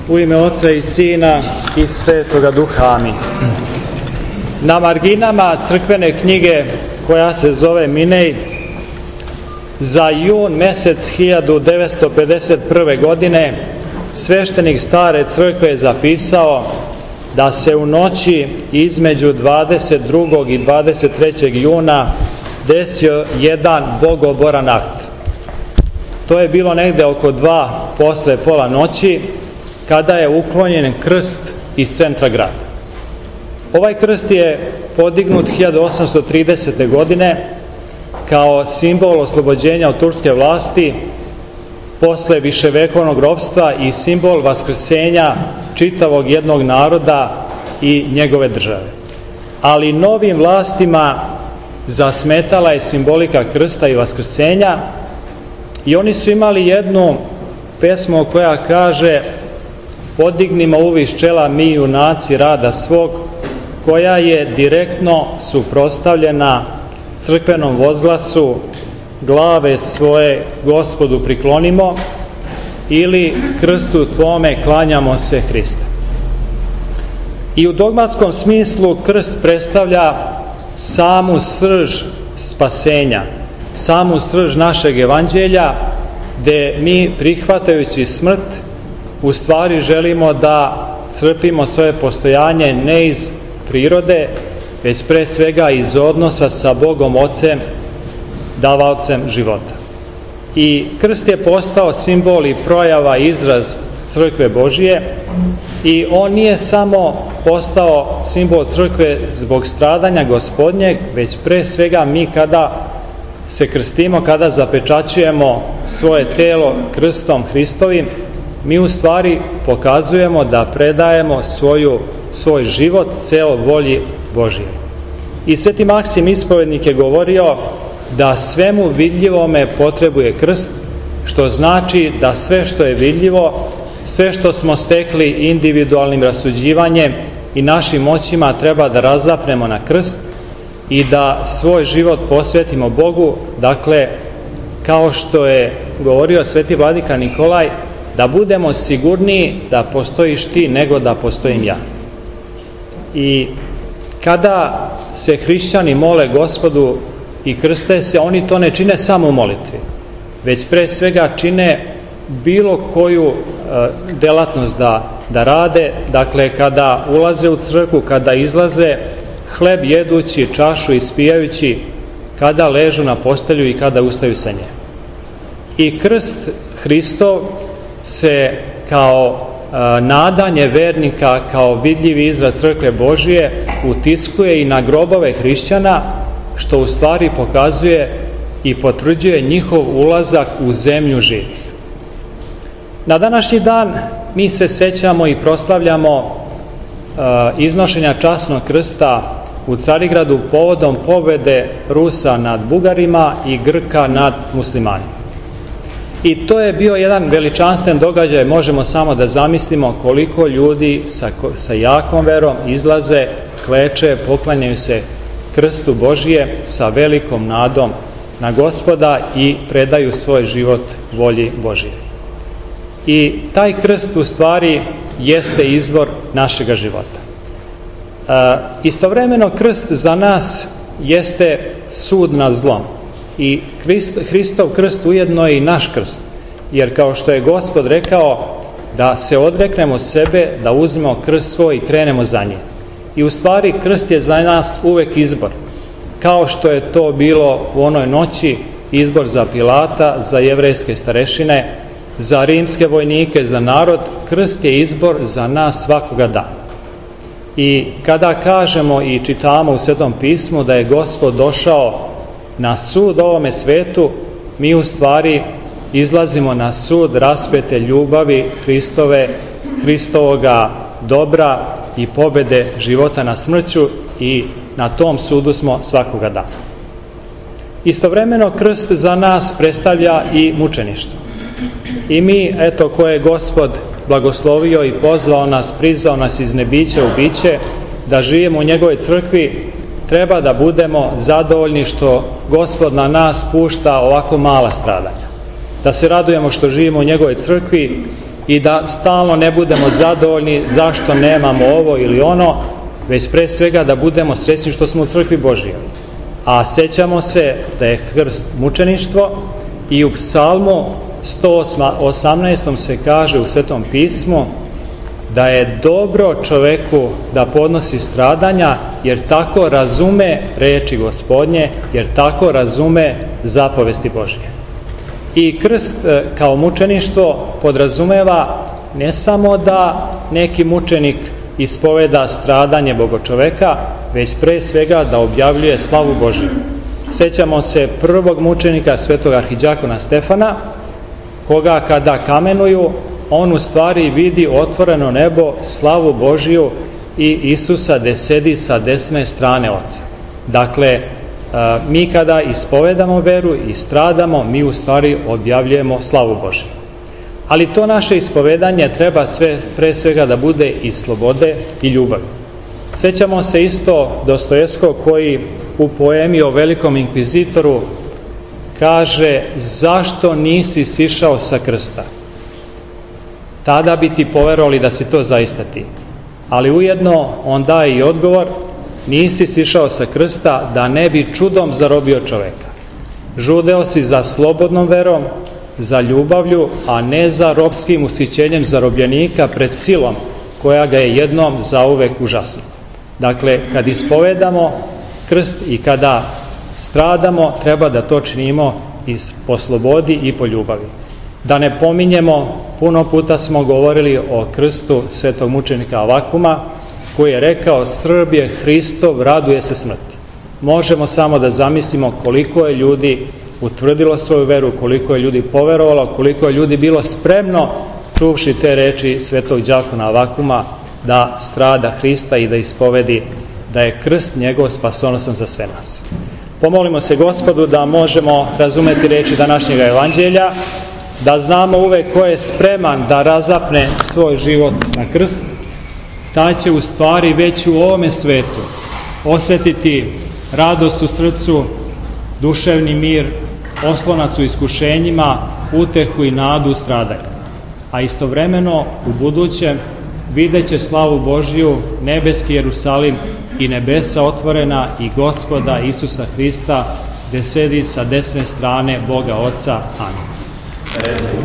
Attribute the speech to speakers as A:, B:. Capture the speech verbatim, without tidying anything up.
A: U ime Oca i Sina i Svetoga Duha, amin. Na marginama crkvene knjige koja se zove Minej za jun mesec hiljadu devetsto pedeset prve. godine sveštenik Stare crkve je zapisao da se u noći između dvadeset drugog i dvadeset trećeg juna desio jedan bogoboran akt. To je bilo negde oko dva posle pola noći, kada je uklonjen krst iz centra grada. Ovaj krst je podignut hiljadu osamsto tridesete. godine kao simbol oslobođenja od turske vlasti posle viševekovnog ropstva i simbol vaskrsenja čitavog jednog naroda i njegove države. Ali novim vlastima zasmetala je simbolika krsta i vaskrsenja i oni su imali jednu pesmu koja kaže: "Podignimo uvis čela mi junaci rada svog", koja je direktno suprotstavljena crkvenom vozglasu "Glave svoje Gospodu priklonimo" ili "Krstu tvome klanjamo se Hriste". I u dogmatskom smislu krst predstavlja samu srž spasenja, samu srž našeg evanđelja, gde mi, prihvatajući smrt, u stvari želimo da crpimo svoje postojanje ne iz prirode, već pre svega iz odnosa sa Bogom Ocem, davaocem života. I krst je postao simbol i projava, izraz crkve Božije, i on nije samo postao simbol crkve zbog stradanja Gospodnjeg, već pre svega mi kada se krstimo, kada zapečaćujemo svoje telo krstom Hristovim, mi u stvari pokazujemo da predajemo svoju, svoj život ceo volji Božije. I Sveti Maksim ispovednik je govorio da svemu vidljivome potrebuje krst, što znači da sve što je vidljivo, sve što smo stekli individualnim rasuđivanjem i našim moćima treba da razapnemo na krst i da svoj život posvetimo Bogu, dakle, kao što je govorio sveti vladika Nikolaj, da budemo sigurniji da postojiš ti nego da postojim ja. I kada se hrišćani mole Gospodu i krste se, oni to ne čine samo u molitvi, već pre svega čine bilo koju e, delatnost da, da rade, dakle kada ulaze u crkvu, kada izlaze, hleb jedući, čašu ispijajući, kada ležu na postelju i kada ustaju sa nje. I krst Hristov se kao e, nadanje vernika, kao vidljivi izraz crkve Božije utiskuje i na grobove hrišćana, što u stvari pokazuje i potvrđuje njihov ulazak u zemlju živih. Na današnji dan mi se sećamo i proslavljamo e, iznošenja časnog krsta u Carigradu povodom pobede Rusa nad Bugarima i Grka nad muslimanima. I to je bio jedan veličanstven događaj, možemo samo da zamislimo koliko ljudi sa, sa jakom verom izlaze, kleče, poklanjaju se krstu Božije sa velikom nadom na Gospoda i predaju svoj život volji Božije. I taj krst u stvari jeste izvor našega života. E, istovremeno krst za nas jeste sud nad zlom. I Hrist, Hristov krst ujedno je i naš krst. Jer kao što je Gospod rekao da se odreknemo sebe, da uzmemo krst svoj i krenemo za njim. I u stvari krst je za nas uvek izbor. Kao što je to bilo u onoj noći izbor za Pilata, za jevrejske starešine, za rimske vojnike, za narod, krst je izbor za nas svakoga dana. I kada kažemo i čitamo u Svetom pismu da je Gospod došao na sud ovome svetu, mi u stvari izlazimo na sud raspete ljubavi Hristove, Hristovoga dobra i pobede života na smrću, i na tom sudu smo svakoga dana. Istovremeno krst za nas predstavlja i mučeništvo. I mi, eto, koje je Gospod blagoslovio i pozvao nas, prizvao nas iz nebića u biće, da živimo u njegovoj crkvi, treba da budemo zadovoljni što Gospod na nas pušta ovako mala stradanja. Da se radujemo što živimo u njegovoj crkvi, i da stalno ne budemo zadovoljni zašto nemamo ovo ili ono, već pre svega da budemo srećni što smo u crkvi Božijoj. A sećamo se da je krst mučeništvo i u Psalmu sto osamnaestom se kaže u Svetom pismu da je dobro čoveku da podnosi stradanja, jer tako razume reči Gospodnje, jer tako razume zapovesti Božje. I krst kao mučeništvo podrazumeva ne samo da neki mučenik ispoveda stradanje bogočoveka, već pre svega da objavljuje slavu Božju. Sećamo se prvog mučenika, svetog arhidjakona Stefana, koga kada kamenuju, on u stvari vidi otvoreno nebo, slavu Božju i Isusa gde sedi sa desne strane Oca. Dakle, mi kada ispovedamo veru i stradamo, mi u stvari objavljujemo slavu Božju. Ali to naše ispovedanje treba sve pre svega da bude i slobode i ljubavi. Sećamo se isto Dostojevskog koji u poemi o velikom inkvizitoru kaže: zašto nisi sišao sa krsta? Tada bi ti poverovali da si to zaista ti. Ali ujedno on daje i odgovor: nisi sišao sa krsta da ne bi čudom zarobio čoveka. Žudeo si za slobodnom verom, za ljubavlju, a ne za robskim usićenjem zarobljenika pred silom koja ga je jednom zauvek užasnula. Dakle, kad ispovedamo krst i kada stradamo, treba da to činimo po slobodi i po ljubavi. Da ne pominjemo, puno puta smo govorili o krstu svetog mučenika Avakuma, koji je rekao: Srb je Hristov, raduje se smrti. Možemo samo da zamislimo koliko je ljudi utvrdilo svoju veru, koliko je ljudi poverovalo, koliko je ljudi bilo spremno, čuvši te reči svetog đakona Avakuma, da strada Hrista i da ispovedi da je krst njegov spasonosan za sve nas. Pomolimo se Gospodu da možemo razumeti reči današnjega evanđelja, da znamo uvek ko je spreman da razapne svoj život na krst, taj će u stvari već u ovome svetu osetiti radost u srcu, duševni mir, oslonac u iskušenjima, utehu i nadu u stradanju. A istovremeno u budućem vidjet će slavu Božju, nebeski Jerusalim i nebesa otvorena i Gospoda Isusa Hrista gde sedi sa desne strane Boga Oca. Amin.